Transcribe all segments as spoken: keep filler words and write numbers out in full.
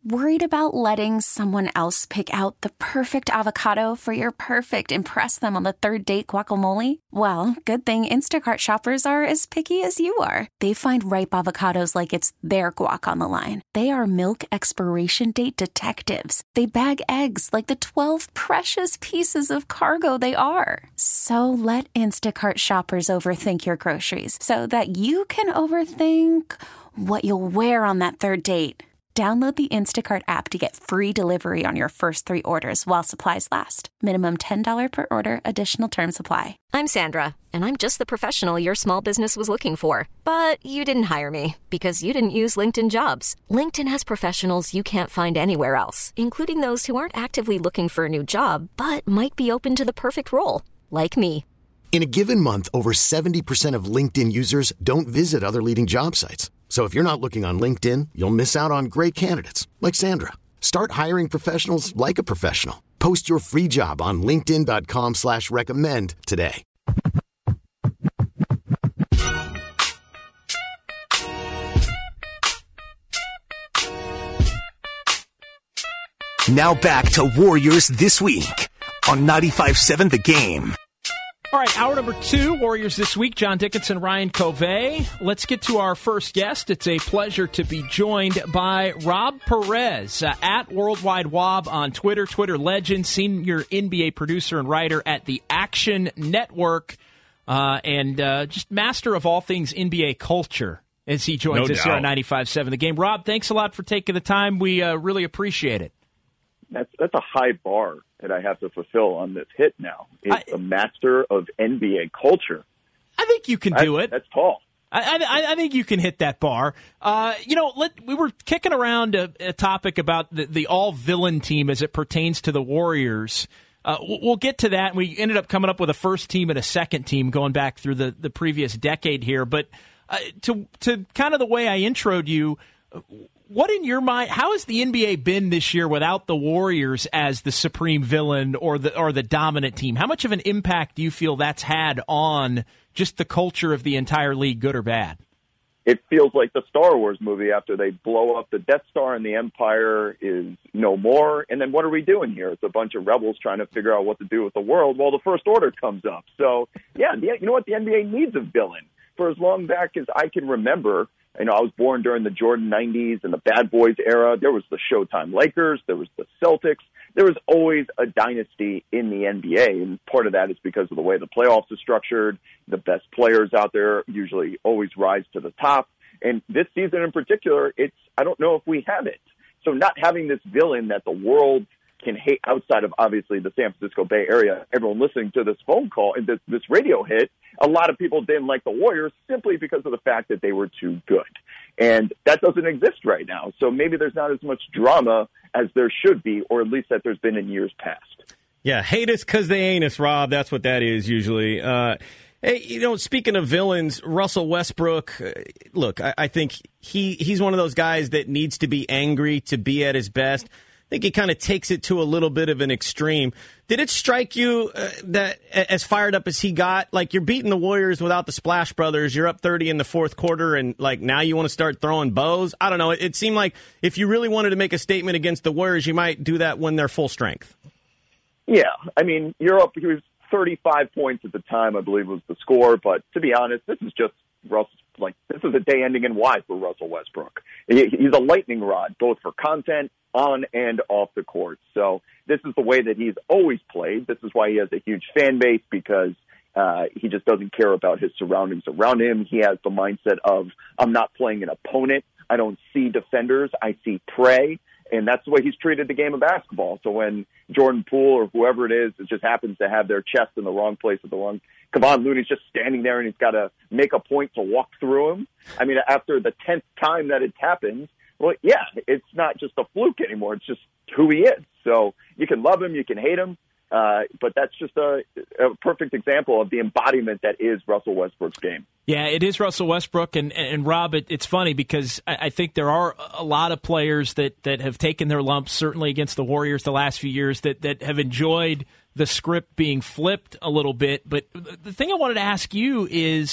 Worried about letting someone else pick out the perfect avocado for your perfect impress them on the third date guacamole? Well, good thing Instacart shoppers are as picky as you are. They find ripe avocados like it's their guac on the line. They are milk expiration date detectives. They bag eggs like the twelve precious pieces of cargo they are. So let Instacart shoppers overthink your groceries so that you can overthink what you'll wear on that third date. Download the Instacart app to get free delivery on your first three orders while supplies last. Minimum ten dollars per order. Additional terms apply. I'm Sandra, and I'm just the professional your small business was looking for. But you didn't hire me because you didn't use LinkedIn Jobs. LinkedIn has professionals you can't find anywhere else, including those who aren't actively looking for a new job, but might be open to the perfect role, like me. In a given month, over seventy percent of LinkedIn users don't visit other leading job sites. So if you're not looking on LinkedIn, you'll miss out on great candidates like Sandra. Start hiring professionals like a professional. Post your free job on linkedin dot com slash recommend today. Now back to Warriors This Week on ninety-five seven The Game. All right, hour number two, Warriors This Week. John Dickinson, Ryan Covey. Let's get to our first guest. It's a pleasure to be joined by Rob Perez, uh, at Worldwide Wob on Twitter, Twitter legend, senior N B A producer and writer at the Action Network, uh, and uh, just master of all things N B A culture as he joins No us doubt. here on ninety-five seven The Game. Rob, thanks a lot for taking the time. We uh, really appreciate it. That's that's a high bar that I have to fulfill on this hit now. It's I- a master of N B A culture. I think you can do That's- it. That's tall. I, I, I think you can hit that bar. Uh, you know, let, we were kicking around a, a topic about the, the all-villain team as it pertains to the Warriors. Uh, we'll, we'll get to that. We ended up coming up with a first team and a second team going back through the, the previous decade here. But uh, to to kind of the way I introed you, what in your mind, how has the N B A been this year without the Warriors as the supreme villain or the or the dominant team? How much of an impact do you feel that's had on just the culture of the entire league, good or bad? It feels like the Star Wars movie after they blow up the Death Star and the Empire is no more. And then what are we doing here? It's a bunch of rebels trying to figure out what to do with the world while the First Order comes up. So, yeah, the, you know what? The N B A needs a villain. For as long back as I can remember, you know, I was born during the Jordan nineties and the Bad Boys era. There was the Showtime Lakers. There was the Celtics. There was always a dynasty in the N B A, and part of that is because of the way the playoffs are structured. The best players out there usually always rise to the top. And this season in particular, it's I don't know if we have it. So not having this villain that the world can hate outside of, obviously, the San Francisco Bay Area, everyone listening to this phone call and this, this radio hit, a lot of people didn't like the Warriors simply because of the fact that they were too good. And that doesn't exist right now. So maybe there's not as much drama as there should be, or at least that there's been in years past. Yeah, hate us because they ain't us, Rob. That's what that is usually. Uh, hey, you know, speaking of villains, Russell Westbrook, uh, look, I, I think he he's one of those guys that needs to be angry to be at his best. I think he kind of takes it to a little bit of an extreme. Did it strike you uh, that as fired up as he got, like you're beating the Warriors without the Splash Brothers, you're up thirty in the fourth quarter, and like now you want to start throwing bows? I don't know. It, it seemed like if you really wanted to make a statement against the Warriors, you might do that when they're full strength. Yeah, I mean, you're up. He was thirty-five points at the time, I believe was the score. But to be honest, this is just Russ. Like this is a day ending in Y for Russell Westbrook. He, he's a lightning rod, both for content on and off the court. So this is the way that he's always played. This is why he has a huge fan base, because uh, he just doesn't care about his surroundings around him. He has the mindset of, I'm not playing an opponent. I don't see defenders. I see prey. And that's the way he's treated the game of basketball. So when Jordan Poole or whoever it is, it just happens to have their chest in the wrong place at the wrong, Kevon Looney's just standing there and he's got to make a point to walk through him. I mean, after the tenth time that it's happened, well, yeah, it's not just a fluke anymore. It's just who he is. So you can love him, you can hate him, uh, but that's just a, a perfect example of the embodiment that is Russell Westbrook's game. Yeah, it is Russell Westbrook, and, and Rob, it, it's funny because I, I think there are a lot of players that, that have taken their lumps, certainly against the Warriors the last few years, that, that have enjoyed the script being flipped a little bit. But the thing I wanted to ask you is,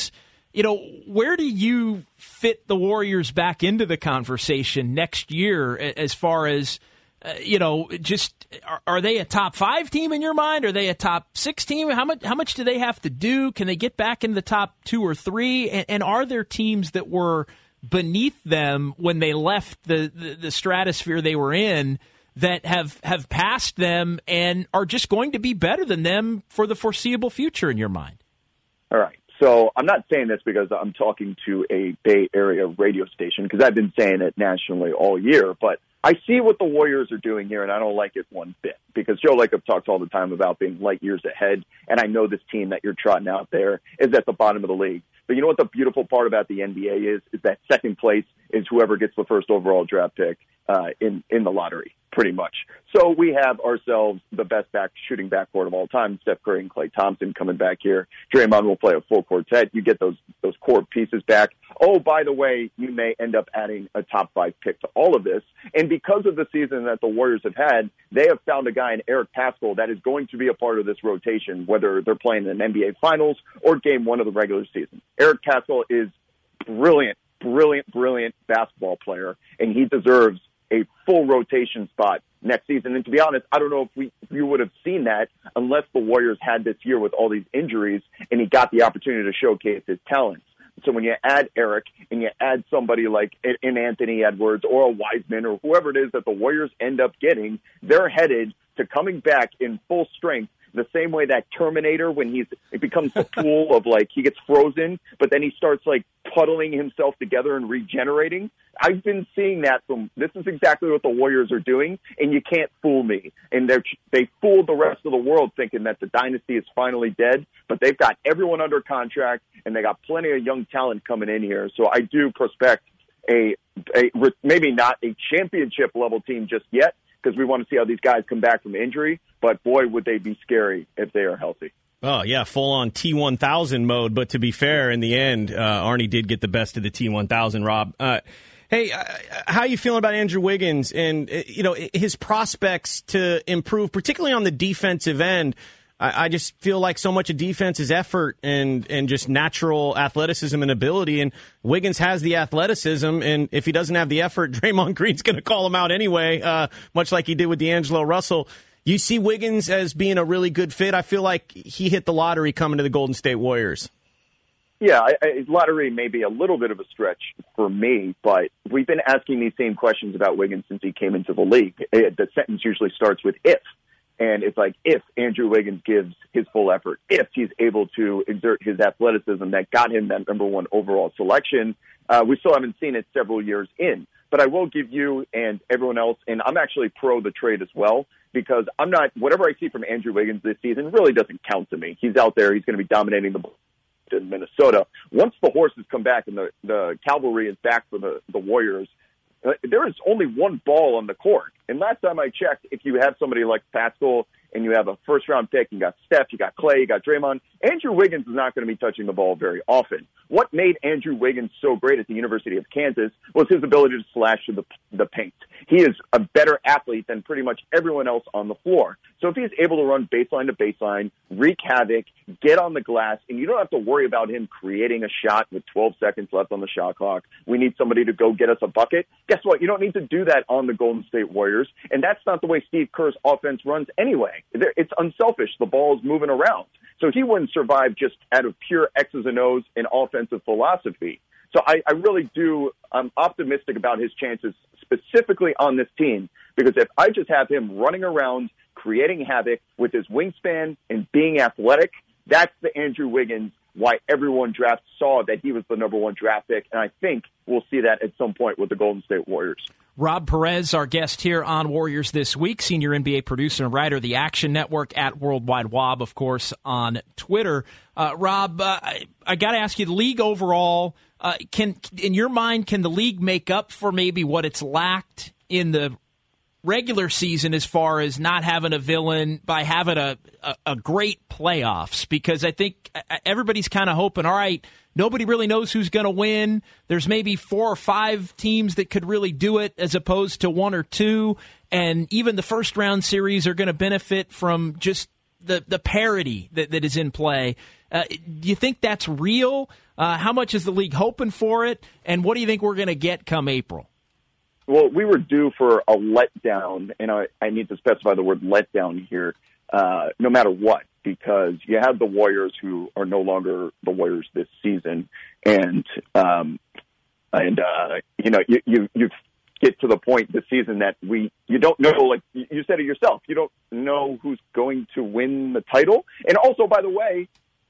you know, where do you fit the Warriors back into the conversation next year as far as, uh, you know, just are, are they a top five team in your mind? Are they a top six team? How much how much do they have to do? Can they get back in the top two or three? And, and are there teams that were beneath them when they left the, the, the stratosphere they were in that have, have passed them and are just going to be better than them for the foreseeable future in your mind? All right. So I'm not saying this because I'm talking to a Bay Area radio station, because I've been saying it nationally all year, but I see what the Warriors are doing here, and I don't like it one bit, because Joe Lacob talks all the time about being light years ahead, and I know this team that you're trotting out there is at the bottom of the league. But you know what the beautiful part about the N B A is? Is that second place is whoever gets the first overall draft pick uh, in, in the lottery, pretty much. So we have ourselves the best back shooting backcourt of all time, Steph Curry and Klay Thompson coming back here. Draymond will play a full quartet. You get those those core pieces back. Oh, by the way, you may end up adding a top five pick to all of this. And because of the season that the Warriors have had, they have found a guy in Eric Paschall that is going to be a part of this rotation, whether they're playing in an N B A Finals or game one of the regular season. Eric Paschall is brilliant, brilliant, brilliant basketball player, and he deserves a full rotation spot next season. And to be honest, I don't know if we if you would have seen that unless the Warriors had this year with all these injuries and he got the opportunity to showcase his talents. So when you add Eric and you add somebody like an Anthony Edwards or a Wiseman or whoever it is that the Warriors end up getting, they're headed to coming back in full strength the same way that Terminator, when he's it becomes a pool of, like, he gets frozen, but then he starts, like, puddling himself together and regenerating. I've been seeing that from, this is exactly what the Warriors are doing, and you can't fool me. And they they fooled the rest of the world thinking that the dynasty is finally dead, but they've got everyone under contract, and they got plenty of young talent coming in here. So I do prospect a, a maybe not a championship-level team just yet, because we want to see how these guys come back from injury. But, boy, would they be scary if they are healthy. Oh, yeah, full-on T one thousand mode. But to be fair, in the end, uh, Arnie did get the best of the T one thousand, Rob. Uh, hey, uh, how are you feeling about Andrew Wiggins and, uh, you know, his prospects to improve, particularly on the defensive end? I, I just feel like so much of defense is effort and, and just natural athleticism and ability. And Wiggins has the athleticism, and if he doesn't have the effort, Draymond Green's going to call him out anyway, uh, much like he did with D'Angelo Russell. You see Wiggins as being a really good fit. I feel like he hit the lottery coming to the Golden State Warriors. Yeah, I, I, lottery may be a little bit of a stretch for me, but we've been asking these same questions about Wiggins since he came into the league. It, the sentence usually starts with if. And it's like, if Andrew Wiggins gives his full effort, if he's able to exert his athleticism that got him that number one overall selection, uh, we still haven't seen it several years in. But I will give you and everyone else, and I'm actually pro the trade as well, because I'm not, whatever I see from Andrew Wiggins this season really doesn't count to me. He's out there, he's going to be dominating the ball in Minnesota. Once the horses come back and the, the cavalry is back for the, the Warriors, uh, there is only one ball on the court. And last time I checked, if you have somebody like Paschall and you have a first-round pick, you got Steph, you got Klay, you got Draymond, Andrew Wiggins is not going to be touching the ball very often. What made Andrew Wiggins so great at the University of Kansas was his ability to slash to the, the paint. He is a better athlete than pretty much everyone else on the floor. So if he's able to run baseline to baseline, wreak havoc, get on the glass, and you don't have to worry about him creating a shot with twelve seconds left on the shot clock. We need somebody to go get us a bucket. Guess what? You don't need to do that on the Golden State Warriors, and that's not the way Steve Kerr's offense runs anyway. It's unselfish. The ball is moving around. So he wouldn't survive just out of pure X's and O's and offensive philosophy. So I, I really do, I'm optimistic about his chances specifically on this team, because if I just have him running around, creating havoc with his wingspan and being athletic, that's the Andrew Wiggins why everyone draft saw that he was the number one draft pick. And I think we'll see that at some point with the Golden State Warriors. Rob Perez, our guest here on Warriors This Week, senior N B A producer and writer of the Action Network, at Worldwide Wob, of course, on Twitter. Uh, Rob, uh, I, I got to ask you, the league overall, uh, can in your mind, can the league make up for maybe what it's lacked in the regular season as far as not having a villain by having a, a, a great playoffs? Because I think everybody's kind of hoping, all right, nobody really knows who's going to win. There's maybe four or five teams that could really do it as opposed to one or two. And even the first round series are going to benefit from just the, the parity that, that is in play. Uh, do you think that's real? Uh, how much is the league hoping for it? And what do you think we're going to get come April? Well, we were due for a letdown, and I, I need to specify the word letdown here, uh, no matter what, because you have the Warriors who are no longer the Warriors this season, and um, and uh, you know you you you get to the point this season that we you don't know, like you said it yourself, you don't know who's going to win the title, and also, by the way,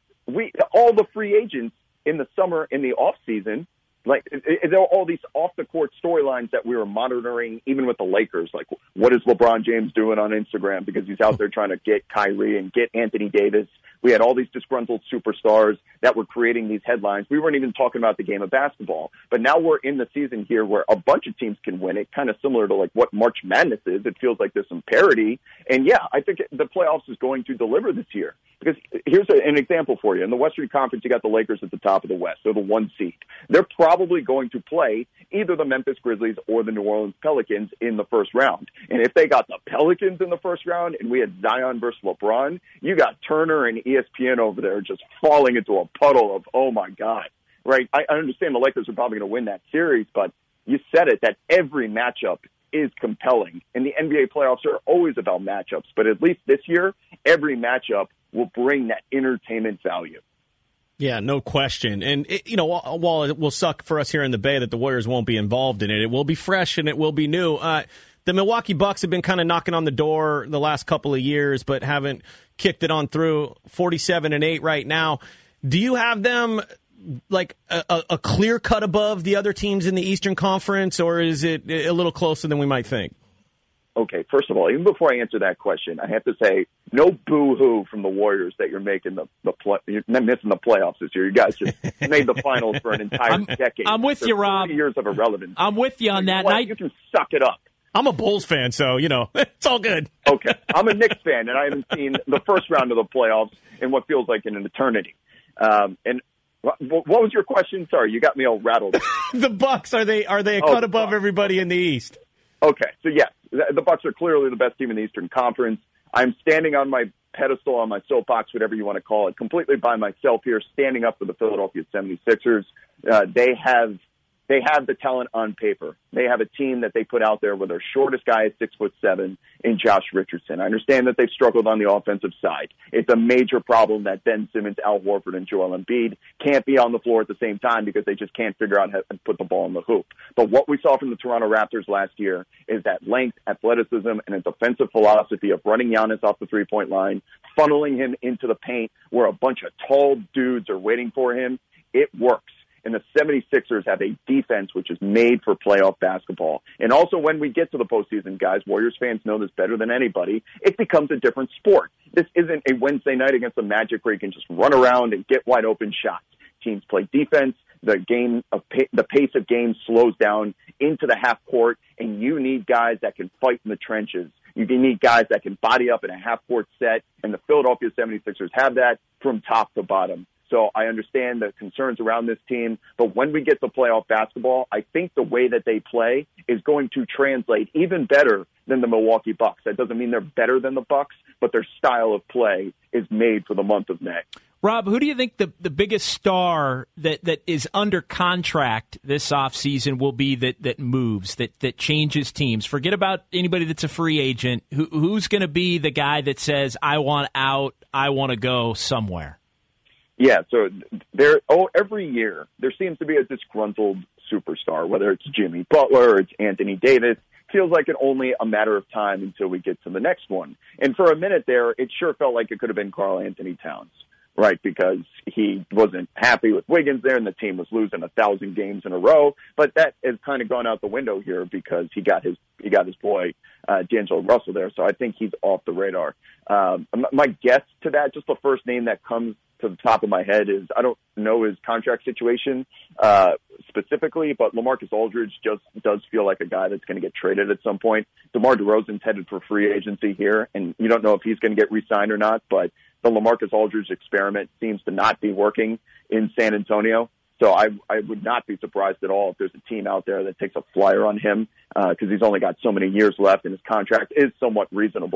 we all the free agents in the summer in the off season. Like, there are all these off-the-court storylines that we were monitoring, even with the Lakers. Like, what is LeBron James doing on Instagram? Because he's out there trying to get Kyrie and get Anthony Davis. We had all these disgruntled superstars that were creating these headlines. We weren't even talking about the game of basketball. But now we're in the season here where a bunch of teams can win it, kind of similar to, like, what March Madness is. It feels like there's some parity. And, yeah, I think the playoffs is going to deliver this year. Because here's a, an example for you. In the Western Conference, you got the Lakers at the top of the West. They're the one seed. They're probably going to play either the Memphis Grizzlies or the New Orleans Pelicans in the first round. And if they got the Pelicans in the first round and we had Zion versus LeBron, you got Turner and E S P N over there just falling into a puddle of, oh, my God. Right? I, I understand the Lakers are probably going to win that series, but you said it, that every matchup is compelling. And the N B A playoffs are always about matchups. But at least this year, every matchup will bring that entertainment value. Yeah, no question. And, it, you know, while it will suck for us here in the Bay that the Warriors won't be involved in it, it will be fresh and it will be new. Uh, the Milwaukee Bucks have been kind of knocking on the door the last couple of years, but haven't kicked it on through. forty-seven and eight right now. Do you have them like a, a clear cut above the other teams in the Eastern Conference, or is it a little closer than we might think? Okay, first of all, even before I answer that question, I have to say, no boo-hoo from the Warriors that you're making the the play, you're missing the playoffs this year. You guys just made the finals for an entire I'm, decade. I'm with you, Rob. forty years of irrelevance. I'm with you on so that. You, know I, you can suck it up. I'm a Bulls fan, so, you know, it's all good. Okay, I'm a Knicks fan, and I haven't seen the first round of the playoffs in what feels like an eternity. Um, and what, what was your question? Sorry, you got me all rattled. The Bucks, are they are they a oh, cut above everybody in the East? Okay, so yes, the Bucks are clearly the best team in the Eastern Conference. I'm standing on my pedestal, on my soapbox, whatever you want to call it, completely by myself here, standing up for the Philadelphia seventy-sixers. Uh, they have they have the talent on paper. They have a team that they put out there where their shortest guy is six foot seven in Josh Richardson. I understand that they've struggled on the offensive side. It's a major problem that Ben Simmons, Al Horford, and Joel Embiid can't be on the floor at the same time because they just can't figure out how to put the ball in the hoop. But what we saw from the Toronto Raptors last year is that length, athleticism, and a defensive philosophy of running Giannis off the three-point line, funneling him into the paint where a bunch of tall dudes are waiting for him. It works. And the seventy-sixers have a defense which is made for playoff basketball. And also when we get to the postseason, guys, Warriors fans know this better than anybody, it becomes a different sport. This isn't a Wednesday night against the Magic where you can just run around and get wide open shots. Teams play defense. The game of the pace of game slows down into the half court, and you need guys that can fight in the trenches. You need guys that can body up in a half court set, and the Philadelphia seventy-sixers have that from top to bottom. So I understand the concerns around this team, but when we get to playoff basketball, I think the way that they play is going to translate even better than the Milwaukee Bucks. That doesn't mean they're better than the Bucks, but their style of play is made for the month of May. Rob, who do you think the, the biggest star that, that is under contract this offseason will be that, that moves, that, that changes teams? Forget about anybody that's a free agent. Who, who's going to be the guy that says, I want out, I want to go somewhere? Yeah, so there. Oh, every year there seems to be a disgruntled superstar, whether it's Jimmy Butler or it's Anthony Davis. Feels like it's only a matter of time until we get to the next one. And for a minute there, it sure felt like it could have been Karl Anthony Towns, right? Because he wasn't happy with Wiggins there, and the team was losing a thousand games in a row. But that has kind of gone out the window here because he got his he got his boy uh, D'Angelo Russell there. So I think he's off the radar. Um, my guess to that, just the first name that comes to the top of my head is, I don't know his contract situation uh, specifically, but LaMarcus Aldridge just does feel like a guy that's going to get traded at some point. DeMar DeRozan's headed for free agency here, and you don't know if he's going to get re-signed or not, but the LaMarcus Aldridge experiment seems to not be working in San Antonio. So I, I would not be surprised at all if there's a team out there that takes a flyer on him because uh, he's only got so many years left and his contract is somewhat reasonable.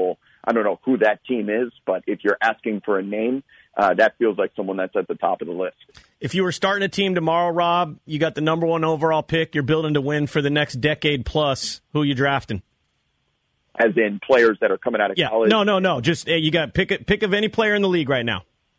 I don't know who that team is, but if you're asking for a name, uh, that feels like someone that's at the top of the list. If you were starting a team tomorrow, Rob, you got the number one overall pick, you're building to win for the next decade plus, who are you drafting? As in players that are coming out of yeah. college? No, no, no. Just uh, you got pick a, pick of any player in the league right now.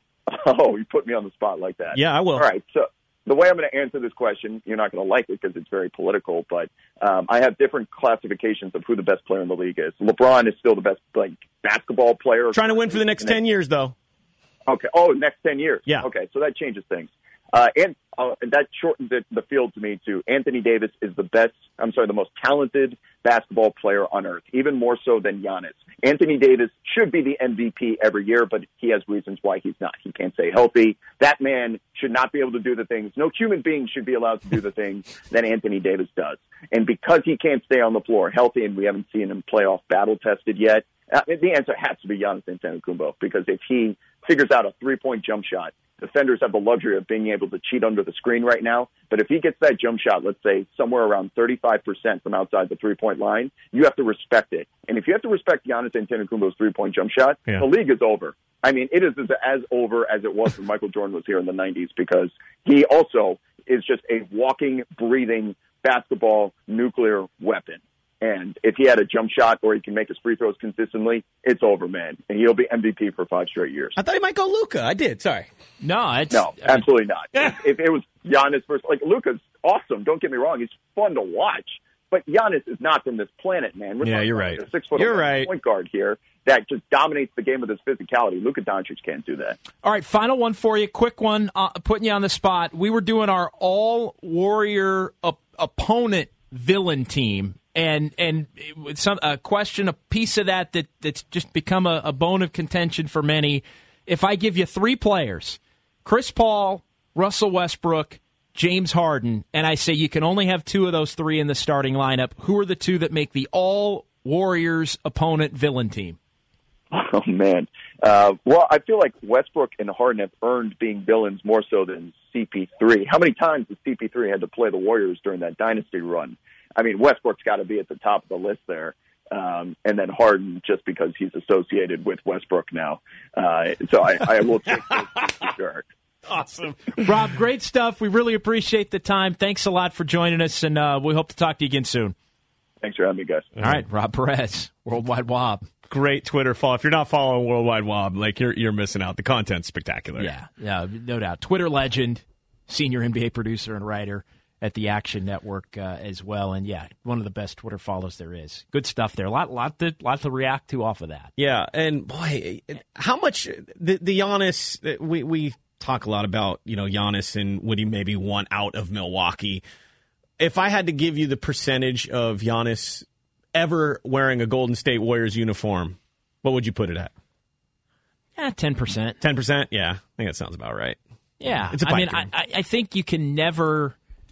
Oh, you put me on the spot like that. Yeah, I will. All right, so the way I'm going to answer this question, you're not going to like it because it's very political, but um, I have different classifications of who the best player in the league is. LeBron is still the best like basketball player. Trying to win for the next ten years, though. Okay. Oh, next ten years. Yeah. Okay, so that changes things. Uh, and uh, that shortens it, the field to me, too. Anthony Davis is the best, I'm sorry, the most talented basketball player on earth, even more so than Giannis. Anthony Davis should be the M V P every year, but he has reasons why he's not. He can't stay healthy. That man should not be able to do the things. No human being should be allowed to do the things that Anthony Davis does. And because he can't stay on the floor healthy, and we haven't seen him playoff battle tested yet, uh, the answer has to be Giannis Antetokounmpo, because if he figures out a three-point jump shot, defenders have the luxury of being able to cheat under the screen right now. But if he gets that jump shot, let's say somewhere around thirty-five percent from outside the three-point line, you have to respect it. And if you have to respect Giannis Antetokounmpo's three-point jump shot, yeah. the league is over. I mean, it is as, as over as it was when Michael Jordan was here in the nineties, because he also is just a walking, breathing basketball nuclear weapon. And if he had a jump shot or he can make his free throws consistently, it's over, man. And he'll be M V P for five straight years. I thought he might go Luka. I did. Sorry. No, it's, no, absolutely not. if, if it was Giannis versus, like, Luka's awesome. Don't get me wrong. He's fun to watch. But Giannis is not from this planet, man. We're yeah, you're right. A six foot you're right. point guard here that just dominates the game with his physicality. Luka Doncic can't do that. All right, final one for you. Quick one, uh, putting you on the spot. We were doing our all-Warrior op- opponent villain team. And and some a question, a piece of that, that that's just become a, a bone of contention for many. If I give you three players, Chris Paul, Russell Westbrook, James Harden, and I say you can only have two of those three in the starting lineup, who are the two that make the all-Warriors opponent villain team? Oh, man. Uh, well, I feel like Westbrook and Harden have earned being villains more so than C P three. How many times has C P three had to play the Warriors during that dynasty run? I mean, Westbrook's got to be at the top of the list there. Um, and then Harden, just because he's associated with Westbrook now. Uh, so I, I will take those for sure. Awesome. Rob, great stuff. We really appreciate the time. Thanks a lot for joining us, and uh, we hope to talk to you again soon. Thanks for having me, guys. All right, Rob Perez, Worldwide Wob. Great Twitter follow. If you're not following Worldwide Wob, like you're you're missing out. The content's spectacular. Yeah, yeah, no doubt. Twitter legend, senior N B A producer and writer at the Action Network uh, as well, and yeah, one of the best Twitter follows there is. Good stuff there. A lot, lot to, lot to react to off of that. Yeah, and boy, how much the the Giannis we we talk a lot about, you know, Giannis and would he maybe want out of Milwaukee. If I had to give you the percentage of Giannis ever wearing a Golden State Warriors uniform, what would you put it at? Yeah, ten percent. ten percent? Yeah, I think that sounds about right. Yeah, it's a I mean, I, I think you can never.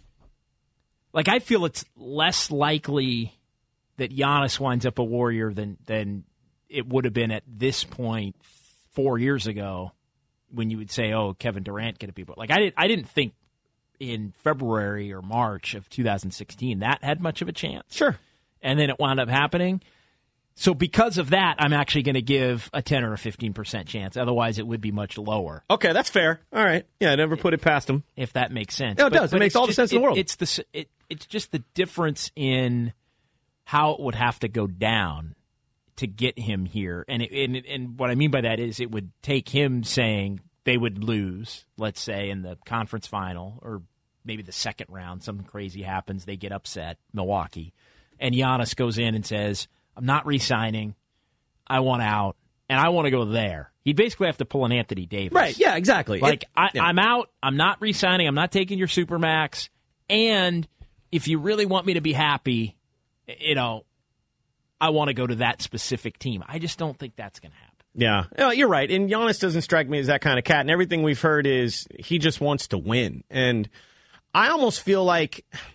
Like, I feel it's less likely that Giannis winds up a Warrior than than it would have been at this point four years ago when you would say, oh, Kevin Durant going to be. Like, I, did, I didn't think in February or March of two thousand sixteen that had much of a chance. Sure. And then it wound up happening. So because of that, I'm actually going to give a ten or a fifteen percent chance. Otherwise, it would be much lower. Okay, that's fair. All right. Yeah, I never put it past him. If that makes sense. No, it but, does. But it makes all just, the sense it, in the world. It's the it, it's just the difference in how it would have to go down to get him here. And, it, and, and what I mean by that is it would take him saying they would lose, let's say, in the conference final or maybe the second round. Something crazy happens. They get upset, Milwaukee. And Giannis goes in and says, I'm not re-signing. I want out, and I want to go there. He'd basically have to pull an Anthony Davis. Right, yeah, exactly. Like, it, I, yeah. I'm out. I'm not re-signing. I'm not taking your Supermax. And if you really want me to be happy, you know, I want to go to that specific team. I just don't think that's going to happen. Yeah, no, you're right. And Giannis doesn't strike me as that kind of cat. And everything we've heard is he just wants to win. And I almost feel like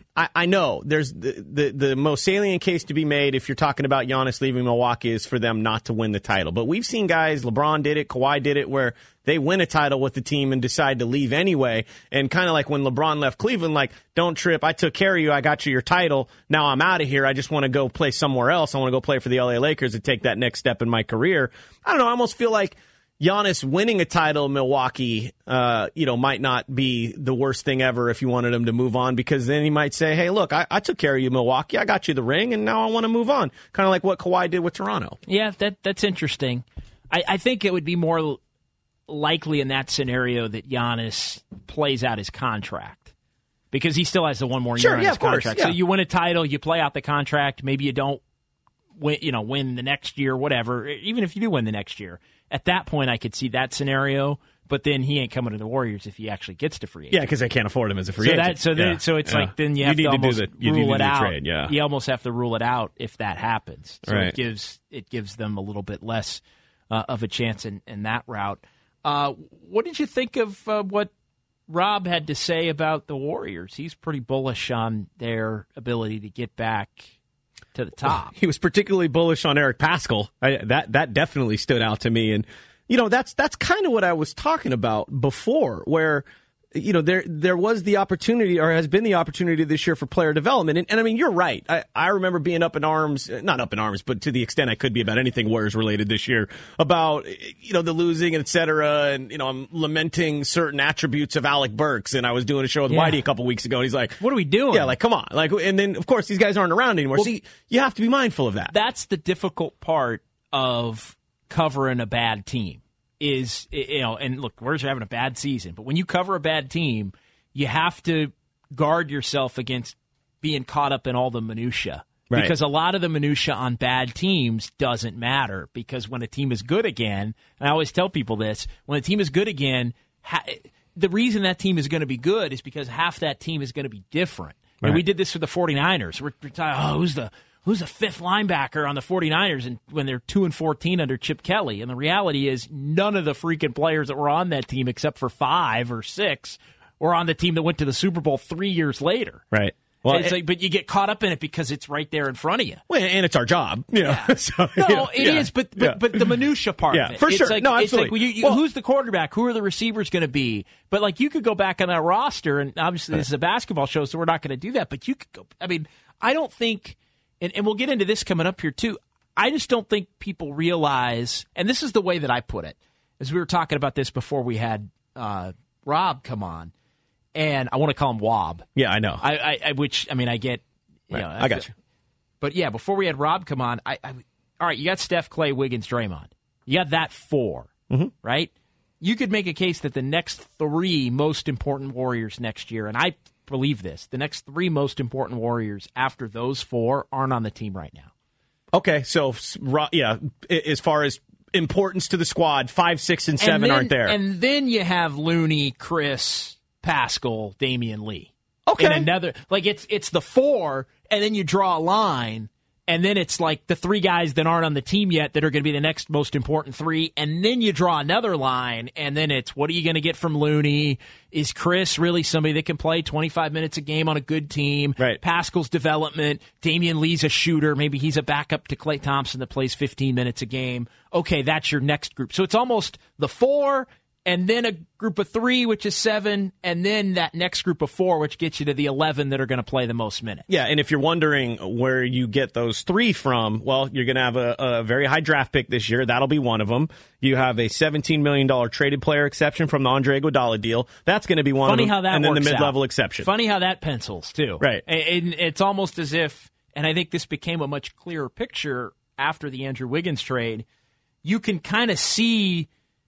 I, I know there's the, the the most salient case to be made if you're talking about Giannis leaving Milwaukee is for them not to win the title. But we've seen guys, LeBron did it, Kawhi did it, where they win a title with the team and decide to leave anyway. And kind of like when LeBron left Cleveland, like, don't trip, I took care of you, I got you your title, now I'm out of here, I just want to go play somewhere else. I want to go play for the L A Lakers and take that next step in my career. I don't know, I almost feel like Giannis winning a title in Milwaukee, uh, you know, might not be the worst thing ever if you wanted him to move on, because then he might say, hey, look, I, I took care of you, Milwaukee. I got you the ring, and now I want to move on. Kind of like what Kawhi did with Toronto. Yeah, that that's interesting. I, I think it would be more likely in that scenario that Giannis plays out his contract, because he still has the one more year sure, on yeah, his of course, contract. yeah. So you win a title, you play out the contract, maybe you don't win, you know, win the next year, whatever. Even if you do win the next year. At that point, I could see that scenario, but then he ain't coming to the Warriors if he actually gets to free agent. Yeah, because they can't afford him as a free so agent. That, so, then, yeah. so it's yeah. like then you you have need to almost to do the, you rule need to it do the out. Trade, yeah. You almost have to rule it out if that happens. So right. it gives it gives them a little bit less uh, of a chance in, in that route. Uh, what did you think of uh, what Rob had to say about the Warriors? He's pretty bullish on their ability to get back to the top. He was particularly bullish on Eric Paschall. I, that that definitely stood out to me. And, you know, that's that's kind of what I was talking about before, where, you know, there there was the opportunity, or has been the opportunity this year for player development. And, and I mean, you're right. I, I remember being up in arms, not up in arms, but to the extent I could be about anything Warriors related this year, about, you know, the losing, et cetera. And, you know, I'm lamenting certain attributes of Alec Burks. And I was doing a show with Yeah. Whitey a couple weeks ago, and he's like, What are we doing? Yeah, like, come on. Like, and then, of course, these guys aren't around anymore. Well, so you, you have to be mindful of that. That's the difficult part of covering a bad team. Is, you know, and look, Warriors are having a bad season, but when you cover a bad team, you have to guard yourself against being caught up in all the minutia. Right. Because a lot of the minutia on bad teams doesn't matter, because when a team is good again, and I always tell people this, when a team is good again, ha- the reason that team is going to be good is because half that team is going to be different. Right. And we did this for the 49ers. We're, we're talking, oh, who's the who's the fifth linebacker on the 49ers, and when they're two and fourteen under Chip Kelly? And the reality is none of the freaking players that were on that team, except for five or six, were on the team that went to the Super Bowl three years later. Right. Well, it's it, like, but you get caught up in it because it's right there in front of you. Well, and it's our job, you know. Yeah. so, no, you know, it yeah, is, but but, yeah. but the minutia part yeah, of it, for it's sure. Like, no, it's absolutely. like well, you, you, well, who's the quarterback? Who are the receivers going to be? But like, you could go back on that roster, and obviously this is a basketball show, so we're not going to do that. But you could go. I mean, I don't think, and, and we'll get into this coming up here too. I just don't think people realize, and this is the way that I put it, as we were talking about this before we had uh, Rob come on, and I want to call him Wob. Yeah, I know. I, I, I which I mean, I get. You right. know, I got you. But yeah, before we had Rob come on, I, I all right, you got Steph, Clay, Wiggins, Draymond. You got that four, mm-hmm. right? You could make a case that the next three most important Warriors next year, and I believe this, the next three most important Warriors after those four aren't on the team right now. Okay, so yeah, as far as importance to the squad, five, six, and seven and then, aren't there. And then you have Looney, Chris, Paschall, Damian Lee. Okay. And another, like it's it's the four, and then you draw a line, and then it's like the three guys that aren't on the team yet that are going to be the next most important three, and then you draw another line, and then it's what are you going to get from Looney? Is Chris really somebody that can play twenty-five minutes a game on a good team? Right. Paschall's development. Damian Lee's a shooter. Maybe he's a backup to Klay Thompson that plays fifteen minutes a game. Okay, that's your next group. So it's almost the four, and then a group of three, which is seven, and then that next group of four, which gets you to the eleven that are going to play the most minutes. Yeah, and if you're wondering where you get those three from, well, you're going to have a, a very high draft pick this year. That'll be one of them. You have a seventeen million dollars traded player exception from the Andre Iguodala deal. That's going to be one Funny of them. how that and then works the mid-level out. exception. Funny how that pencils, too. Right. And it's almost as if, and I think this became a much clearer picture after the Andrew Wiggins trade, you can kind of see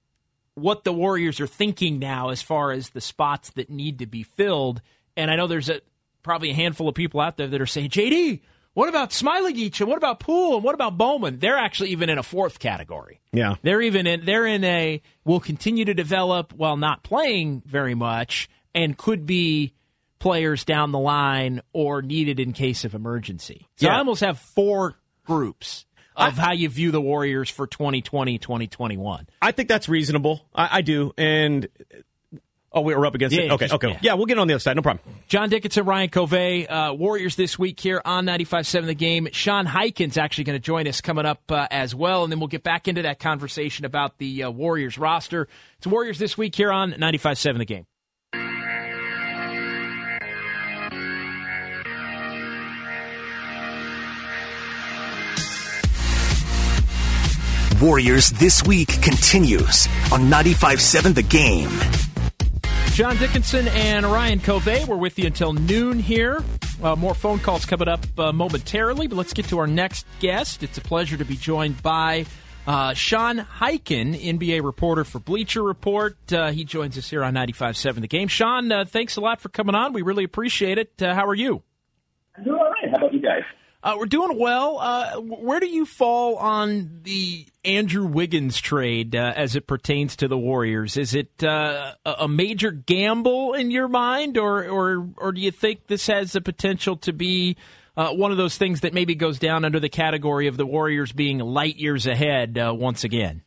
what the Warriors are thinking now as far as the spots that need to be filled. And I know there's a probably a handful of people out there that are saying, J D, what about Smailagic and what about Poole and what about Bowman? They're actually even in a fourth category. Yeah. They're even in they're in a will continue to develop while not playing very much and could be players down the line or needed in case of emergency. So Yeah. I almost have four groups of how you view the Warriors for twenty twenty, twenty twenty-one. I think that's reasonable. I, I do. And Oh, we were up against yeah, it? Okay, just, okay. Yeah. yeah, we'll get on the other side. No problem. John Dickinson, Ryan Covey, uh, Warriors this week here on ninety-five point seven The Game. Sean Highkin's actually going to join us coming up uh, as well, and then we'll get back into that conversation about the uh, Warriors roster. It's Warriors this week here on ninety-five point seven The Game. Warriors This Week continues on ninety-five point seven The Game. John Dickinson and Ryan Covey, we're with you until noon here. Uh, more phone calls coming up uh, momentarily, but let's get to our next guest. It's a pleasure to be joined by uh, Sean Highkin, N B A reporter for Bleacher Report. Uh, he joins us here on ninety-five point seven The Game. Sean, uh, thanks a lot for coming on. We really appreciate it. Uh, how are you? I'm doing all right. How about you guys? Uh, we're doing well. Uh, where do you fall on the Andrew Wiggins trade uh, as it pertains to the Warriors? Is it uh, a major gamble in your mind, or, or or do you think this has the potential to be uh, one of those things that maybe goes down under the category of the Warriors being light years ahead uh, once again?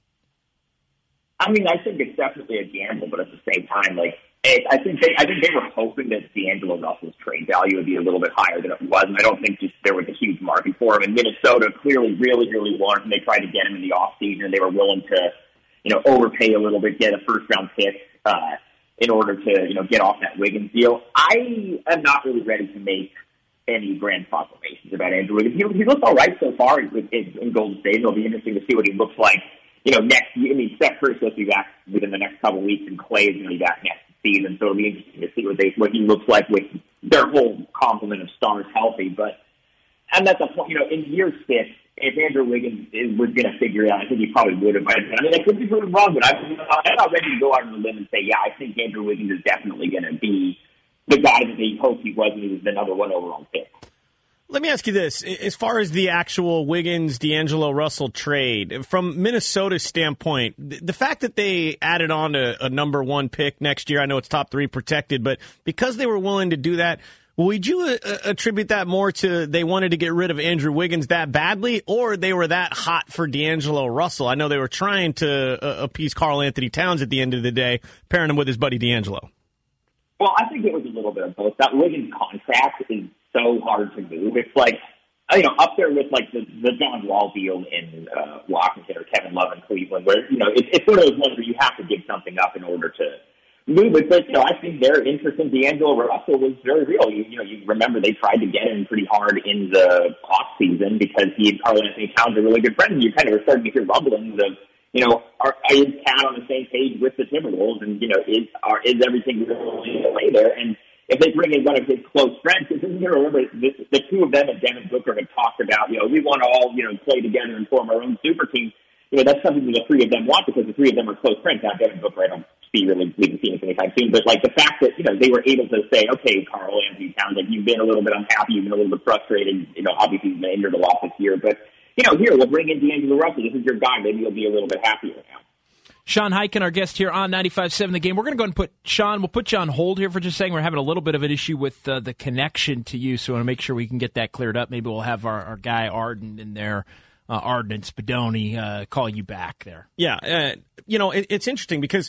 I mean, I think it's definitely a gamble, but at the same time, like, it, I think they, I think they were hoping that D'Angelo Russell's trade value would be a little bit higher than it was, and I don't think just there was a huge market for him. And Minnesota clearly really, really wanted him. They tried to get him in the offseason, and they were willing to, you know, overpay a little bit, get a first-round pick uh, in order to, you know, get off that Wiggins deal. I am not really ready to make any grand proclamations about Andrew Wiggins. He, he looks all right so far in, in, in Golden State. It'll be interesting to see what he looks like, you know, next year. I mean, Steph Curry's supposed to be back within the next couple of weeks, and Clay is going to be back next season, so it'll be interesting to see what they what he looks like with their whole complement of stars healthy. But and that's a point, you know, in year six, if Andrew Wiggins is, was going to figure it out, I think he probably would have. I mean, I could be proven wrong, but I'm not ready to go out on the limb and say, yeah, I think Andrew Wiggins is definitely going to be the guy that they hoped he was when he was the number one overall pick. Let me ask you this. As far as the actual Wiggins-D'Angelo Russell trade, from Minnesota's standpoint, the fact that they added on a, a number one pick next year, I know it's top three protected, but because they were willing to do that, would you uh, attribute that more to they wanted to get rid of Andrew Wiggins that badly, or they were that hot for D'Angelo Russell? I know they were trying to uh, appease Karl Anthony Towns at the end of the day, pairing him with his buddy D'Angelo. Well, I think it was a little bit of both. That Wiggins contract is so hard to move. It's like, you know, up there with like the, the John Wall deal in uh, Washington or Kevin Love in Cleveland, where, you know, it, it's one of those ones where you have to give something up in order to move it. But, you know, I think their interest in D'Angelo Russell was very real. You, you know, you remember they tried to get him pretty hard in the off season because he and Karl Anthony Towns are really good friends. And you kind of are starting to hear rumblings of, you know, are, is Cat on the same page with the Timberwolves? And, you know, is are, is everything really in the way there? And if they bring in one of his close friends, because you remember this, the two of them and Devin Booker have talked about, you know, we want to all, you know, play together and form our own super team. You know, that's something that the three of them want because the three of them are close friends. Now, Devin Booker, I don't see really leaving Phoenix anytime soon, but like the fact that, you know, they were able to say, okay, Karl Anthony Towns, like you've been a little bit unhappy, you've been a little bit frustrated, you know, obviously he's been injured a lot this year, but, you know, here, we'll bring in D'Angelo Russell. This is your guy. Maybe you'll be a little bit happier now. Sean Highkin, our guest here on ninety-five point seven The Game. We're going to go ahead and put Sean, we'll put you on hold here for just a second. We're having a little bit of an issue with uh, the connection to you, so I want to make sure we can get that cleared up. Maybe we'll have our, our guy Arden in there, uh, Arden and Spadoni, uh, call you back there. Yeah, uh, you know, it, it's interesting because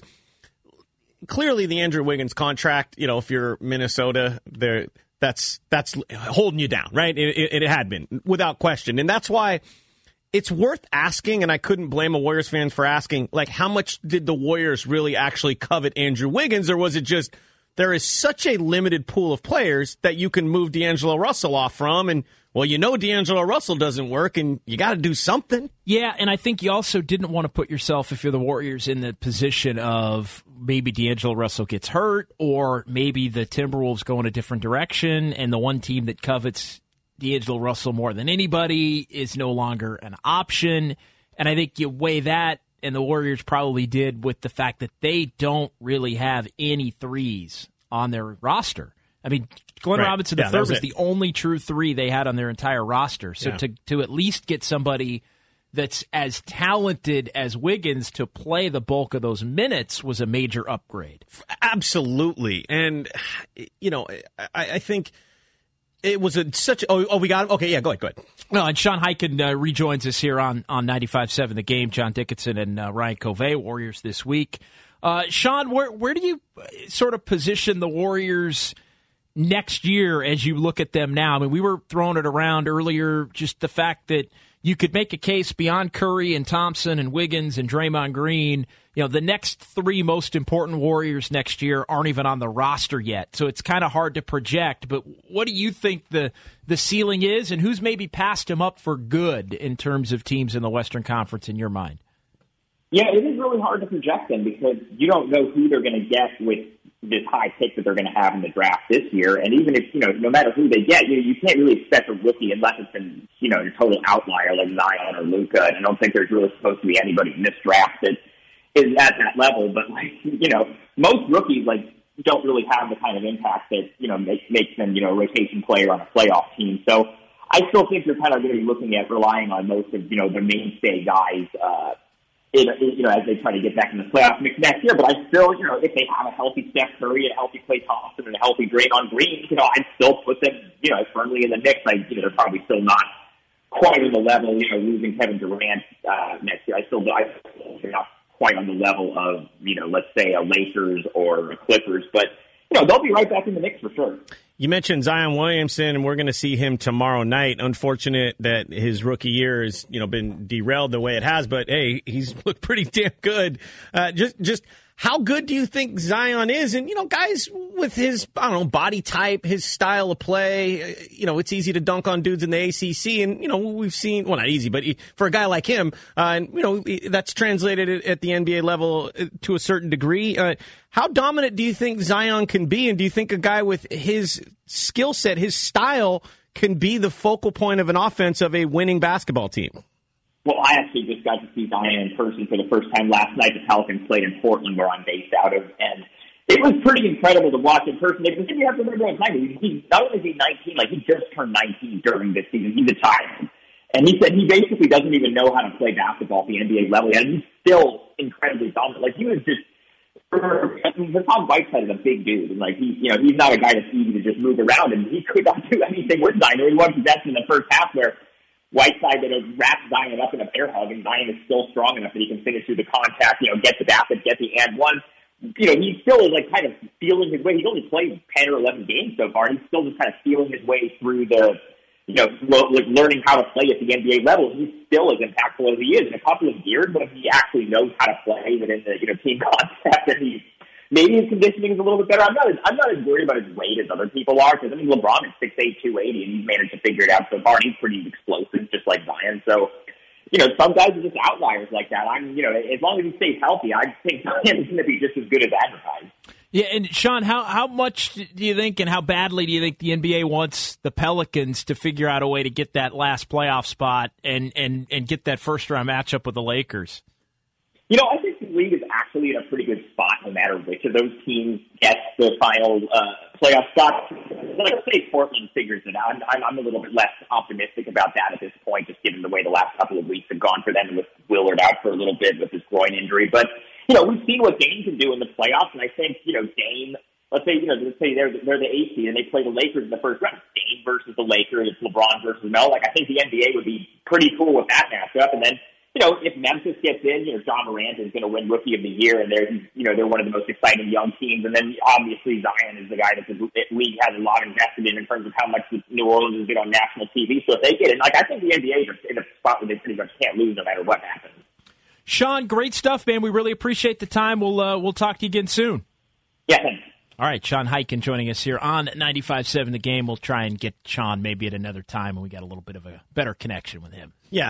clearly the Andrew Wiggins contract, you know, if you're Minnesota, there that's that's holding you down, right? It, it, it had been, without question. And that's why it's worth asking, and I couldn't blame a Warriors fan for asking, like, how much did the Warriors really actually covet Andrew Wiggins, or was it just there is such a limited pool of players that you can move D'Angelo Russell off from, and, well, you know D'Angelo Russell doesn't work, and you got to do something. Yeah, and I think you also didn't want to put yourself, if you're the Warriors, in the position of maybe D'Angelo Russell gets hurt, or maybe the Timberwolves go in a different direction, and the one team that covets D'Angelo Russell more than anybody is no longer an option. And I think you weigh that, and the Warriors probably did, with the fact that they don't really have any threes on their roster. I mean, Glenn right. Robinson yeah, the third was, was the only true three they had on their entire roster. So yeah. to to at least get somebody that's as talented as Wiggins to play the bulk of those minutes was a major upgrade. Absolutely. And, you know, I, I think it was a, such a, oh, oh, we got him? Okay, yeah, go ahead, go ahead. No, and Sean Highkin uh, rejoins us here on, on ninety-five point seven The Game. John Dickinson and uh, Ryan Covey, Warriors this week. Uh, Sean, where where do you sort of position the Warriors next year as you look at them now? I mean, we were throwing it around earlier, just the fact that you could make a case beyond Curry and Thompson and Wiggins and Draymond Green. You know, the next three most important Warriors next year aren't even on the roster yet, so it's kind of hard to project. But what do you think the the ceiling is, and who's maybe passed them up for good in terms of teams in the Western Conference in your mind? Yeah, it is really hard to project them because you don't know who they're going to get with this high pick that they're going to have in the draft this year. And even if, you know, no matter who they get, you, you can't really expect a rookie unless it's been, you know, a total outlier like Zion or Luka. And I don't think there's really supposed to be anybody in this draft that is at that level. But, like, you know, most rookies, like, don't really have the kind of impact that, you know, make, makes them, you know, a rotation player on a playoff team. So I still think you're kind of going to be looking at relying on most of, you know, the mainstay guys, uh, in, you know, as they try to get back in the playoff mix next year. But I still, you know, if they have a healthy Steph Curry and a healthy Klay Thompson and a healthy Draymond Green, you know, I'd still put them, you know, firmly in the mix. I, you know, they're probably still not quite on the level, you know, losing Kevin Durant uh, next year. I still, I still they're not quite on the level of, you know, let's say a Lakers or a Clippers, but, you know, they'll be right back in the mix for sure. You mentioned Zion Williamson, and we're going to see him tomorrow night. Unfortunate that his rookie year has, you know, been derailed the way it has, but hey, he's looked pretty damn good. Uh, just, just how good do you think Zion is? And, you know, guys with his, I don't know, body type, his style of play, you know, it's easy to dunk on dudes in the A C C. And, you know, we've seen, well, not easy, but for a guy like him, uh, and, you know, that's translated at the N B A level to a certain degree. Uh, how dominant do you think Zion can be? And do you think a guy with his skill set, his style, can be the focal point of an offense of a winning basketball team? Well, I actually just got to see Zion in person for the first time last night. The Pelicans played in Portland, where I'm based out of, and it was pretty incredible to watch in person. Because you have to remember at the time, he, not only is he nineteen, like he just turned nineteen during this season. He's a child. And he said he basically doesn't even know how to play basketball at the N B A level yet. And he's still incredibly dominant. Like he was just, Hassan Whiteside is a big dude. And like he, you know, he's not a guy that's easy to just move around. And he could not do anything with Zion. He was possessed in the first half where Whiteside that have wrapped Zion up in a bear hug, and Zion is still strong enough that he can finish through the contact, you know, get the basket, get the and one. You know, he still is like kind of feeling his way. He's only played ten or eleven games so far, and he's still just kind of feeling his way through the, you know, like learning how to play at the N B A level. He's still as impactful as he is in a couple of years, but if he actually knows how to play within the, you know, team concept, and he maybe his conditioning is a little bit better. I'm not as, I'm not as worried about his weight as other people are, because I mean LeBron is six eight, two eighty, and he's managed to figure it out so far. And he's pretty explosive, just like Zion. So, you know, some guys are just outliers like that. I'm, you know, as long as he stays healthy, I think Zion is going to be just as good as advertised. Yeah, and Sean, how how much do you think, and how badly do you think the N B A wants the Pelicans to figure out a way to get that last playoff spot and and and get that first round matchup with the Lakers? You know, I think the league is actually in a pretty good spot no matter which of those teams gets the final uh, playoff spot. Like, say Portland figures it out. I'm, I'm a little bit less optimistic about that at this point, just given the way the last couple of weeks have gone for them, with Willard out for a little bit with his groin injury. But, you know, we've seen what Dame can do in the playoffs, and I think, you know, Dame, let's say, you know, let's say they're, they're the eighth seed and they play the Lakers in the first round. Dame versus the Lakers, it's LeBron versus Melo. Like, I think the N B A would be pretty cool with that matchup. And then, you know, if Memphis gets in, you know, John Morant is going to win Rookie of the Year, and they're, you know, they're one of the most exciting young teams. And then obviously Zion is the guy that the league has a lot invested in in terms of how much New Orleans has been on national T V. So if they get in, like, I think the N B A is in a spot where they pretty much can't lose no matter what happens. Sean, great stuff, man. We really appreciate the time. We'll uh, we'll talk to you again soon. Yeah, thanks. All right, Sean Highkin joining us here on ninety-five point seven The Game. We'll try and get Sean maybe at another time when we got a little bit of a better connection with him. Yeah,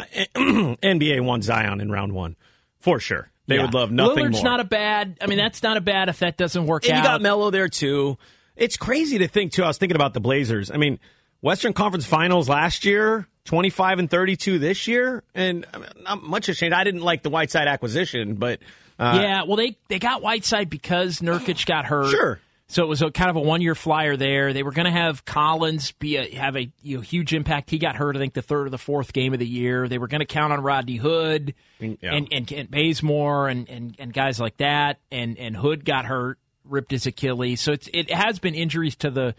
N B A wants Zion in round one, for sure. They yeah. would love nothing Lillard's more. not a bad, I mean, that's not a bad if that doesn't work and out. You got Melo there, too. It's crazy to think, too. I was thinking about the Blazers. I mean, Western Conference Finals last year, twenty-five and thirty-two this year, and I mean, not much has changed. I didn't like the Whiteside acquisition, but... Uh, yeah, well, they, they got Whiteside because Nurkic got hurt. Sure. So it was a kind of a one-year flyer there. They were going to have Collins be a, have a you know, huge impact. He got hurt, I think, the third or the fourth game of the year. They were going to count on Rodney Hood yeah. and, and, and Bazemore and, and, and guys like that. And, and Hood got hurt, ripped his Achilles. So it's, it has been injuries to the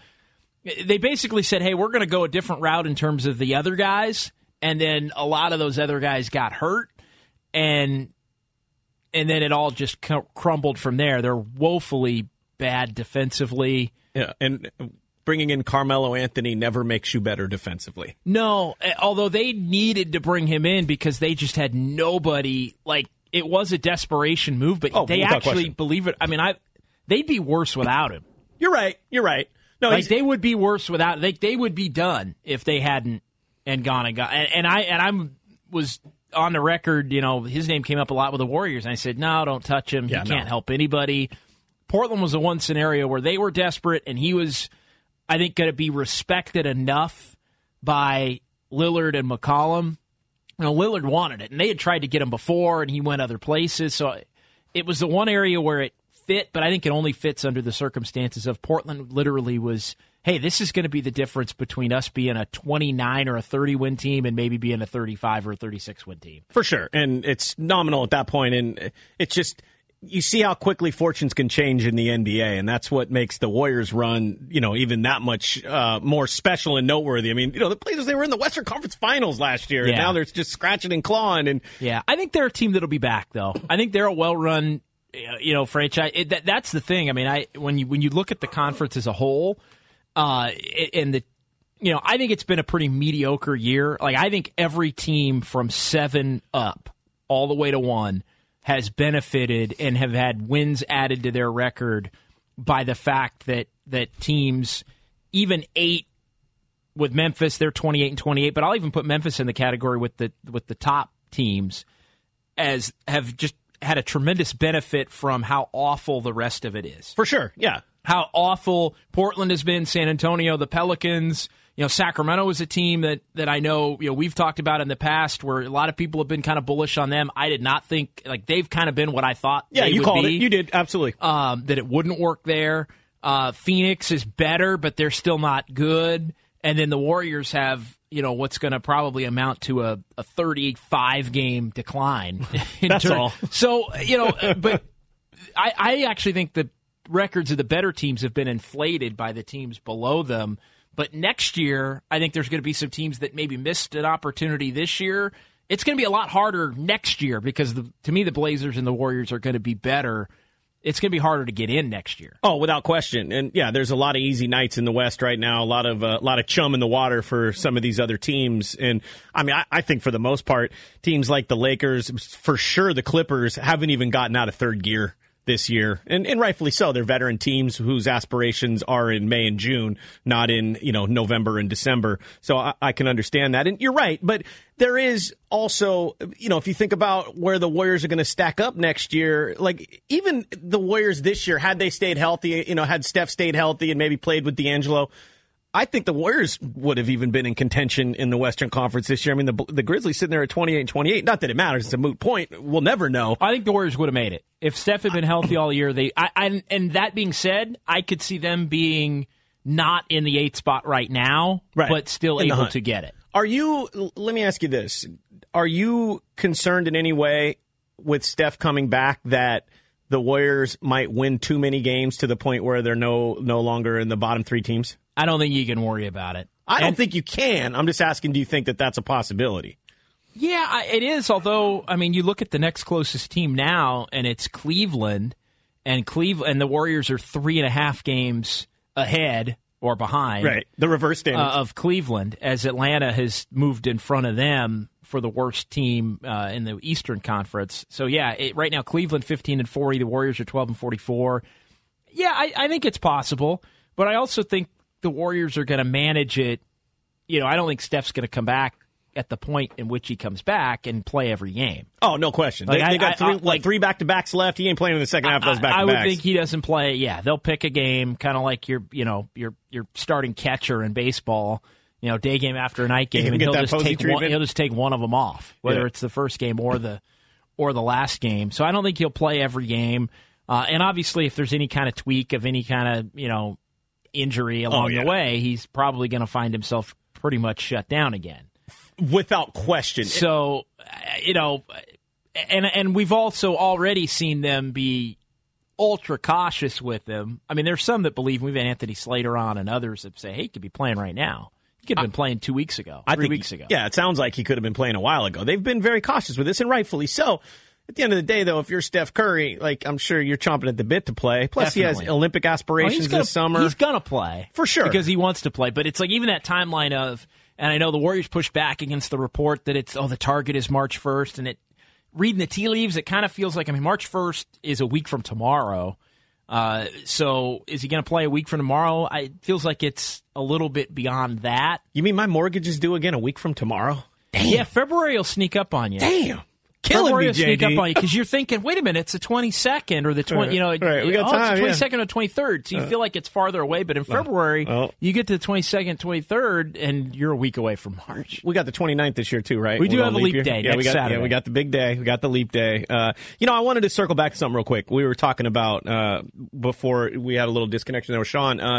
– they basically said, hey, we're going to go a different route in terms of the other guys. And then a lot of those other guys got hurt. And – and then it all just cr- crumbled from there. They're woefully bad defensively. Yeah, and bringing in Carmelo Anthony never makes you better defensively. No, although they needed to bring him in because they just had nobody. Like, it was a desperation move, but oh, they actually question. believe it. I mean, I they'd be worse without him. You're right. You're right. No, like they would be worse without. They they would be done if they hadn't and gone and got. And, and I and I'm was on the record. You know, his name came up a lot with the Warriors, and I said, no, don't touch him. Yeah, he no. can't help anybody. Portland was the one scenario where they were desperate, and he was, I think, going to be respected enough by Lillard and McCollum. You know, Lillard wanted it, and they had tried to get him before, and he went other places. So it was the one area where it fit, but I think it only fits under the circumstances of Portland literally was, hey, this is going to be the difference between us being a twenty-nine or a thirty-win team and maybe being a thirty-five or a thirty-six-win team. For sure, and it's nominal at that point, and it's just you see how quickly fortunes can change in the N B A, and that's what makes the Warriors run, you know, even that much uh, more special and noteworthy. I mean, you know, the Blazers, they were in the Western Conference Finals last year, yeah. and now they're just scratching and clawing. And yeah, I think they're a team that'll be back, though. I think they're a well-run, you know, franchise. It, that, that's the thing. I mean, I when you when you look at the conference as a whole, uh, and the, you know, I think it's been a pretty mediocre year. Like, I think every team from seven up, all the way to one, has benefited and have had wins added to their record by the fact that that teams, even eight with Memphis, they're twenty-eight and twenty-eight, but I'll even put Memphis in the category with the with the top teams, as have just had a tremendous benefit from how awful the rest of it is. For sure, yeah. How awful Portland has been, San Antonio, the Pelicans. You know, Sacramento is a team that, that I know, you know, we've talked about in the past where a lot of people have been kind of bullish on them. I did not think, like, they've kind of been what I thought yeah, they you would called be. it. You did, absolutely. Um, that it wouldn't work there. Uh, Phoenix is better, but they're still not good. And then the Warriors have, you know, what's going to probably amount to a, a thirty-five game decline. That's turn. all. So, you know, but I, I actually think the records of the better teams have been inflated by the teams below them. But next year, I think there's going to be some teams that maybe missed an opportunity this year. It's going to be a lot harder next year because, the, to me, the Blazers and the Warriors are going to be better. It's going to be harder to get in next year. Oh, without question. And, yeah, there's a lot of easy nights in the West right now, a lot of uh, lot of chum in the water for some of these other teams. And, I mean, I, I think for the most part, teams like the Lakers, for sure the Clippers, haven't even gotten out of third gear this year, and, and rightfully so. They're veteran teams whose aspirations are in May and June, not in, you know, November and December. So I, I can understand that. And you're right, but there is also, you know, if you think about where the Warriors are going to stack up next year, like even the Warriors this year, had they stayed healthy, you know, had Steph stayed healthy and maybe played with D'Angelo, I think the Warriors would have even been in contention in the Western Conference this year. I mean, the the Grizzlies sitting there at twenty-eight and twenty-eight. Not that it matters; it's a moot point. We'll never know. I think the Warriors would have made it if Steph had been healthy all year. They, I, I, and that being said, I could see them being not in the eighth spot right now, right. but still in able to get it. Are you? Let me ask you this: are you concerned in any way with Steph coming back that the Warriors might win too many games to the point where they're no no longer in the bottom three teams? I don't think you can worry about it. I don't and, think you can. I'm just asking, do you think that that's a possibility? Yeah, I, it is. Although, I mean, you look at the next closest team now, and it's Cleveland, and Cleveland and the Warriors are three and a half games ahead or behind. Right, the reverse standings. Uh, of Cleveland, as Atlanta has moved in front of them for the worst team uh, in the Eastern Conference. So, yeah, it, right now Cleveland fifteen and forty, the Warriors are twelve and forty-four. Yeah, I, I think it's possible, but I also think the Warriors are going to manage it. You know, I don't think Steph's going to come back at the point in which he comes back and play every game. Oh, no question. Like, they, they I, got three, I, I, like, like three back-to-backs left. He ain't playing in the second half of those back-to-backs. I would think he doesn't play. Yeah, they'll pick a game, kind of like your, you know, your your starting catcher in baseball. You know, day game after night game, and he'll just take one, he'll just take one of them off, whether yeah. it's the first game or the or the last game. So I don't think he'll play every game. Uh, and obviously, if there's any kind of tweak of any kind of, you know, injury along oh, yeah. the way, he's probably going to find himself pretty much shut down again. Without question. So, you know, and and we've also already seen them be ultra cautious with him. I mean, there's some that believe, we've had Anthony Slater on and others that say, hey, he could be playing right now. He could have been playing two weeks ago, I three think, weeks ago. Yeah, it sounds like he could have been playing a while ago. They've been very cautious with this, and rightfully so. At the end of the day, though, if you're Steph Curry, like I'm sure you're chomping at the bit to play. Plus, Definitely. he has Olympic aspirations oh, gonna, this summer. He's gonna play for sure because he wants to play. But it's like even that timeline of, and I know the Warriors pushed back against the report that it's oh the target is March first, and it reading the tea leaves, it kind of feels like I mean March first is a week from tomorrow. Uh, so is he going to play a week from tomorrow? I, it feels like it's a little bit beyond that. You mean my mortgage is due again a week from tomorrow? Damn. Yeah, February will sneak up on you. Damn. Killing February me, will sneak J D. up on you because you're thinking, wait a minute, it's the twenty-second or the twenty. Right, you know, right. We got oh, time, it's the twenty-second yeah. or twenty-third. So you uh, feel like it's farther away. But in February, well, you get to the twenty-second, twenty-third, and you're a week away from March. We got the twenty-ninth this year too, right? We do With have a leap leap day yeah, next we got, Saturday. Yeah, we got the big day. We got the leap day. Uh, you know, I wanted to circle back to something real quick. We were talking about uh, before we had a little disconnection there with Sean. Uh,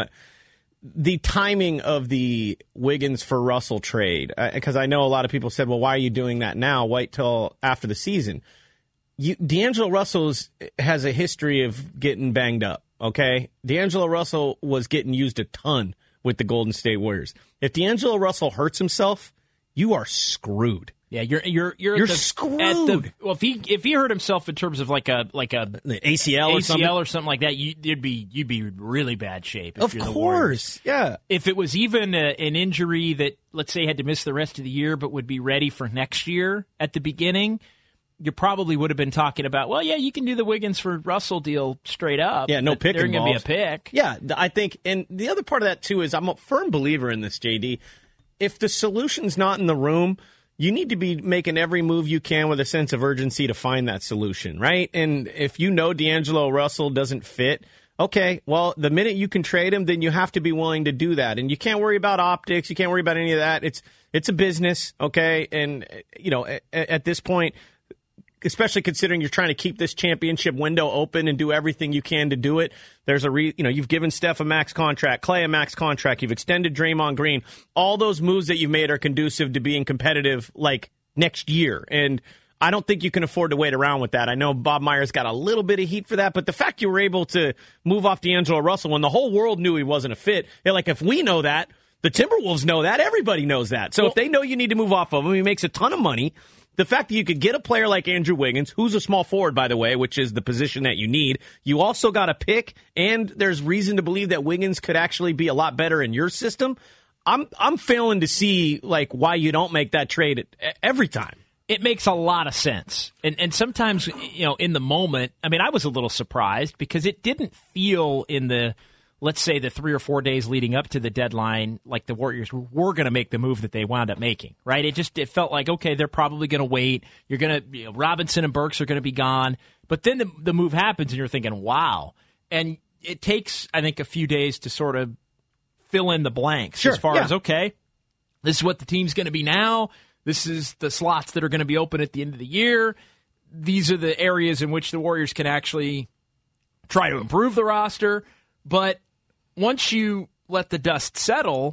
the timing of the Wiggins for Russell trade, because uh, I know a lot of people said, well, why are you doing that now? Wait till after the season. You, D'Angelo Russell's has a history of getting banged up, okay? D'Angelo Russell was getting used a ton with the Golden State Warriors. If D'Angelo Russell hurts himself, you are screwed. Yeah, you're you're you're, you're at the, screwed. At the, well, if he if he hurt himself in terms of like a like a A C L or A C L something, or something like that, you, you'd be you'd be really bad shape. If of you're the course, Warriors. yeah. If it was even a, an injury that let's say had to miss the rest of the year, but would be ready for next year at the beginning, you probably would have been talking about, well, yeah, you can do the Wiggins for Russell deal straight up. Yeah, no pick There's going to be a involved. pick. Yeah, I think, and the other part of that, too, is I'm a firm believer in this, J D. If the solution's not in the room, you need to be making every move you can with a sense of urgency to find that solution, right? And if you know D'Angelo Russell doesn't fit, okay, well, the minute you can trade him, then you have to be willing to do that. And you can't worry about optics. You can't worry about any of that. It's it's a business, okay? And, you know, at, at this point, especially considering you're trying to keep this championship window open and do everything you can to do it. There's a re, you know, you've given Steph a max contract, Clay a max contract, you've extended Draymond Green. All those moves that you've made are conducive to being competitive like next year. And I don't think you can afford to wait around with that. I know Bob Myers got a little bit of heat for that, but the fact you were able to move off D'Angelo Russell when the whole world knew he wasn't a fit, they're like, if we know that, the Timberwolves know that, everybody knows that. So well, if they know you need to move off of him, he makes a ton of money. The fact that you could get a player like Andrew Wiggins, who's a small forward, by the way, which is the position that you need. You also got a pick, and there's reason to believe that Wiggins could actually be a lot better in your system. I'm I'm failing to see like why you don't make that trade every time. It makes a lot of sense. And and sometimes, you know, in the moment, I mean, I was a little surprised because it didn't feel in the, let's say, the three or four days leading up to the deadline, like the Warriors were going to make the move that they wound up making, right? It just it felt like, okay, they're probably going to wait. You're going to, you know, Robinson and Burks are going to be gone. But then the, the move happens, and you're thinking, wow. And it takes, I think, a few days to sort of fill in the blanks sure, as far yeah. as, okay, this is what the team's going to be now. This is the slots that are going to be open at the end of the year. These are the areas in which the Warriors can actually try to improve the roster. But once you let the dust settle,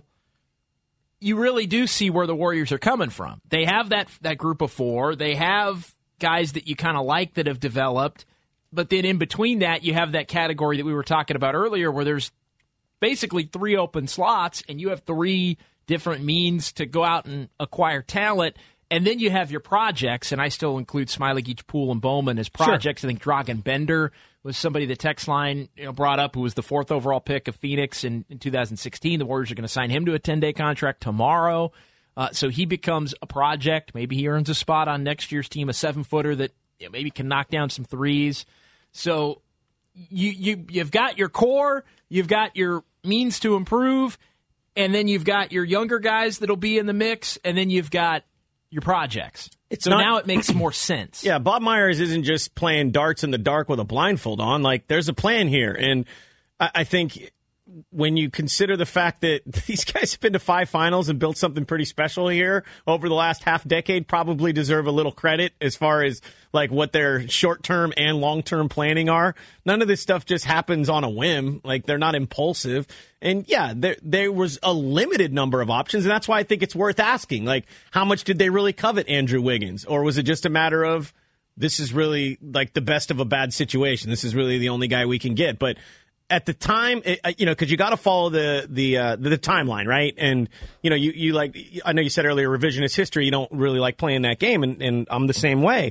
you really do see where the Warriors are coming from. They have that that group of four. They have guys that you kind of like that have developed. But then in between that, you have that category that we were talking about earlier where there's basically three open slots and you have three different means to go out and acquire talent. And then you have your projects, and I still include Smiley, Geach, Poole, and Bowman as projects. Sure. I think Dragan Bender was somebody the text line you know, brought up, who was the fourth overall pick of Phoenix in, in two thousand sixteen. The Warriors are going to sign him to a ten-day contract tomorrow. Uh, so he becomes a project. Maybe he earns a spot on next year's team, a seven-footer that you know, maybe can knock down some threes. So you, you, you've got your core, you've got your means to improve, and then you've got your younger guys that'll be in the mix, and then you've got your projects. It's so not, now it makes more sense. Yeah, Bob Myers isn't just playing darts in the dark with a blindfold on. Like, there's a plan here. And I, I think when you consider the fact that these guys have been to five finals and built something pretty special here over the last half decade, probably deserve a little credit as far as like what their short-term and long-term planning are. None of this stuff just happens on a whim. Like, they're not impulsive. And yeah, there there was a limited number of options, and that's why I think it's worth asking. Like, how much did they really covet Andrew Wiggins? Or was it just a matter of, this is really like the best of a bad situation. This is really the only guy we can get. But at the time, it, you know, because you got to follow the the, uh, the the timeline, right? And you know, you you like I know you said earlier, revisionist history. You don't really like playing that game, and, and I'm the same way.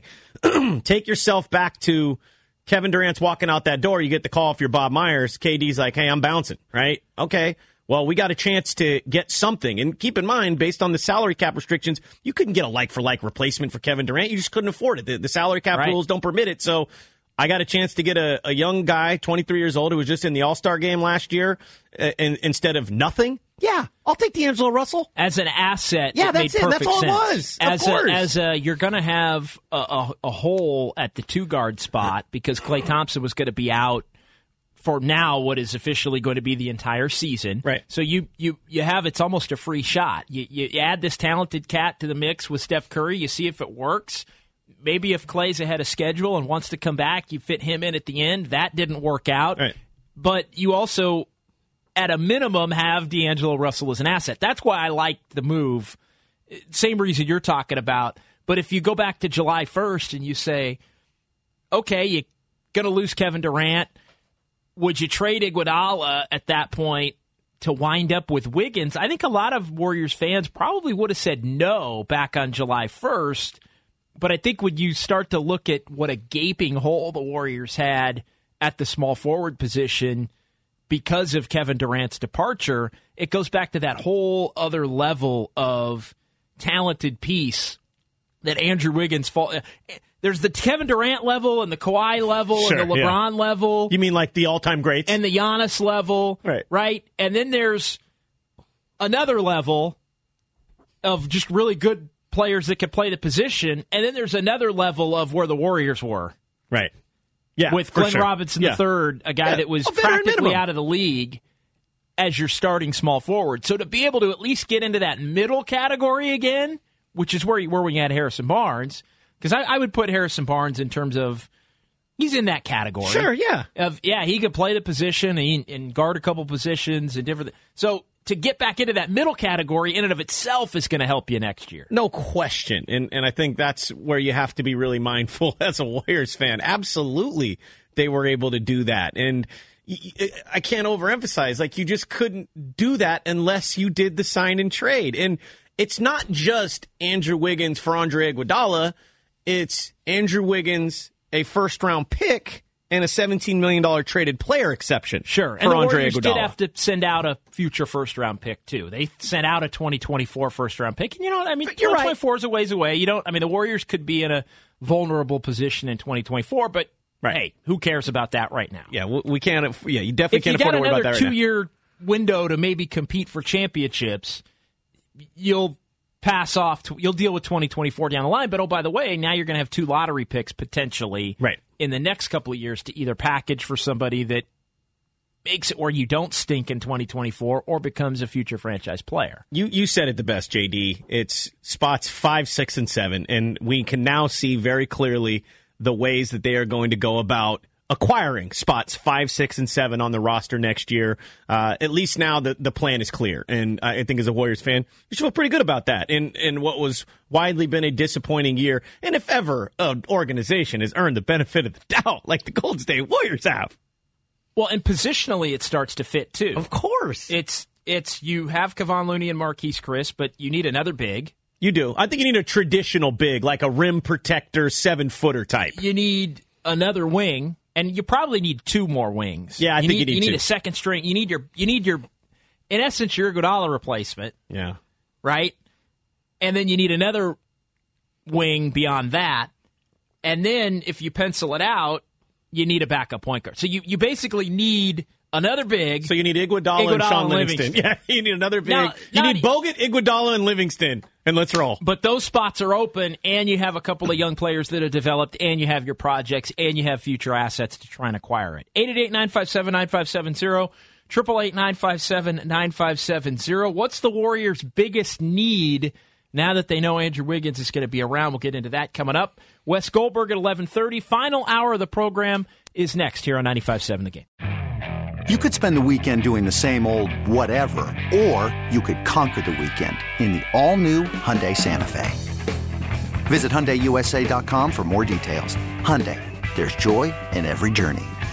take yourself back to Kevin Durant's walking out that door. You get the call if you're Bob Myers. K D's like, hey, I'm bouncing, right? Okay. Well, we got a chance to get something. And keep in mind, based on the salary cap restrictions, you couldn't get a like-for-like replacement for Kevin Durant. You just couldn't afford it. The, the salary cap right. rules don't permit it. So I got a chance to get a, a young guy, twenty-three years old, who was just in the All-Star game last year, uh, and, instead of nothing. Yeah, I'll take D'Angelo Russell. As an asset, yeah, it that's made it. perfect That's all sense. it was. Of as course. A, as a, you're going to have a, a, a hole at the two-guard spot because Klay Thompson was going to be out for now what is officially going to be the entire season. Right. So you you you have, it's almost a free shot. You, you add this talented cat to the mix with Steph Curry. You see if it works. Maybe if Klay's ahead of schedule and wants to come back, you fit him in at the end. That didn't work out. Right. But you also, at a minimum, have D'Angelo Russell as an asset. That's why I liked the move. Same reason you're talking about. But if you go back to July first and you say, okay, you're going to lose Kevin Durant, would you trade Iguodala at that point to wind up with Wiggins? I think a lot of Warriors fans probably would have said no back on July first. But I think when you start to look at what a gaping hole the Warriors had at the small forward position because of Kevin Durant's departure, it goes back to that whole other level of talented piece that Andrew Wiggins fall. There's the Kevin Durant level and the Kawhi level Sure, and the LeBron yeah. level. You mean like the all-time greats? And the Giannis level. Right. Right? And then there's another level of just really good players that could play the position. And then there's another level of where the Warriors were. Right. Yeah. With Glenn sure. Robinson yeah. the third, a guy yeah. that was a veteran practically minimum. out of the league as your starting small forward. So to be able to at least get into that middle category again, which is where, where we had Harrison Barnes, because I, I would put Harrison Barnes in terms of he's in that category. Sure, yeah. Of yeah, he could play the position and, and guard a couple positions and different. So to get back into that middle category in and of itself is going to help you next year. No question. And and I think that's where you have to be really mindful as a Warriors fan. Absolutely, they were able to do that. And I can't overemphasize, like, you just couldn't do that unless you did the sign and trade. And it's not just Andrew Wiggins for Andre Iguodala. It's Andrew Wiggins, a first-round pick, and a seventeen million dollars traded player exception. Sure. For and the Andre Warriors Iguodala. did have to send out a future first-round pick, too. They sent out a twenty twenty-four first-round pick. And, you know, I mean, You're twenty twenty-four right. is a ways away. You don't, I mean, the Warriors could be in a vulnerable position in twenty twenty-four, but, right. hey, who cares about that right now? Yeah, we, we can't. Yeah, you definitely If can't you afford got to worry about another that right now. two-year window to maybe compete for championships, you'll pass off. To, you'll deal with twenty twenty-four down the line. But, oh, by the way, now you're going to have two lottery picks potentially right. in the next couple of years to either package for somebody that makes it where you don't stink in twenty twenty-four or becomes a future franchise player. You you said it the best, J D. It's spots five, six, and seven, and we can now see very clearly the ways that they are going to go about acquiring spots five, six, and seven on the roster next year. Uh, at least now the, the plan is clear, and I think as a Warriors fan, you should feel pretty good about that. In in what was widely been a disappointing year, and if ever an organization has earned the benefit of the doubt, like the Golden State Warriors have. Well, and positionally, it starts to fit too. Of course, it's it's you have Kevon Looney and Marquise Chris, but you need another big. You do. I think you need a traditional big, like a rim protector, seven footer type. You need another wing. And you probably need two more wings. Yeah, I you think need, you need you need two. a second string. You need your you need your in essence your Iguodala replacement. Yeah. Right? And then you need another wing beyond that. And then if you pencil it out, you need a backup point guard. So you, you basically need another big. So you need Iguodala, Iguodala and Sean and Livingston. Livingston. Yeah, you need another big. Now, you now, need Bogut, Iguodala, and Livingston. And let's roll. But those spots are open, and you have a couple of young players that have developed, and you have your projects, and you have future assets to try and acquire it. eight eight eight, nine five seven, nine five seven zero, eight eight eight, nine five seven, nine five seven zero. What's the Warriors' biggest need now that they know Andrew Wiggins is going to be around? We'll get into that coming up. Wes Goldberg at eleven thirty. Final hour of the program is next here on ninety-five seven The Game. You could spend the weekend doing the same old whatever, or you could conquer the weekend in the all-new Hyundai Santa Fe. Visit Hyundai U S A dot com for more details. Hyundai, there's joy in every journey.